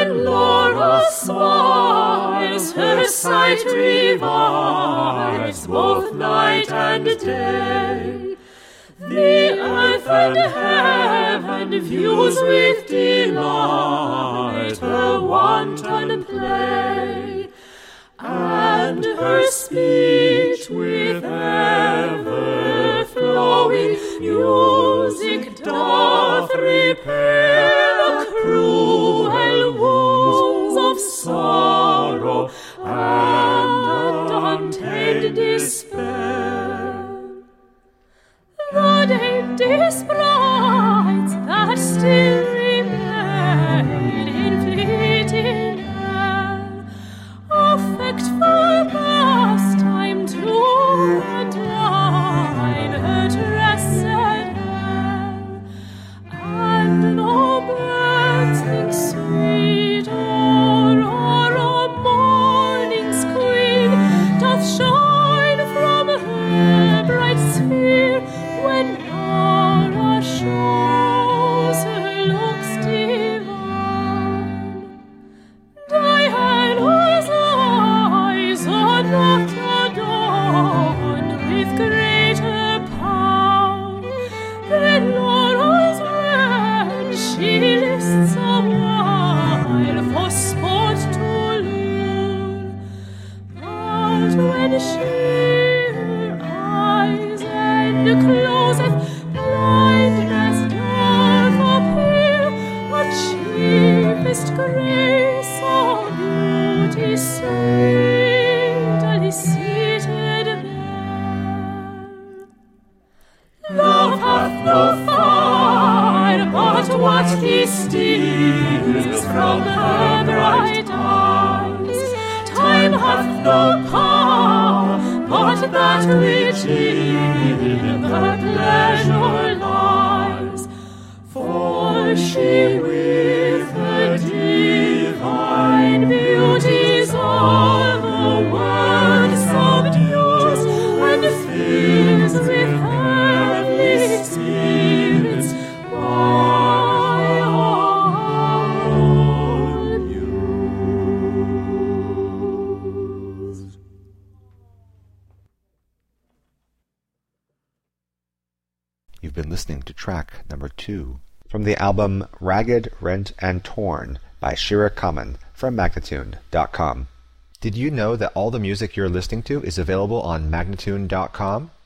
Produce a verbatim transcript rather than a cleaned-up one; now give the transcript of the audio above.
When Laura smiles, her sight revives both night and day. The earth and heaven views with delight her wanton play, and her speech with ever-flowing music doth repair the cruel wounds of sorrow and untamed despair. The dainty sprites that still remain in fleeting air affect for pastime to adorn her tressed hair, and no birds think sweet aurora morning's queen doth shine from her bright sphere when Laura shows her looks divine. Diana's eyes are not adorned with greater power than Laura's when she lists a while for sport to lure. But when she her eyes and closeth, blindness doth appear, a chiefest grace of beauty saintly seated there. Love hath no fire but what he steals from her bright eyes. Time hath no power but that which in her pleasure lies. For she with her divine beauties all the world subdues, and fills with heavenly spirits my own muse. You've been listening to track number two from the album Ragged, Rent, and Torn by Shira Kamen from Magnatune dot com. Did you know that all the music you're listening to is available on Magnatune dot com?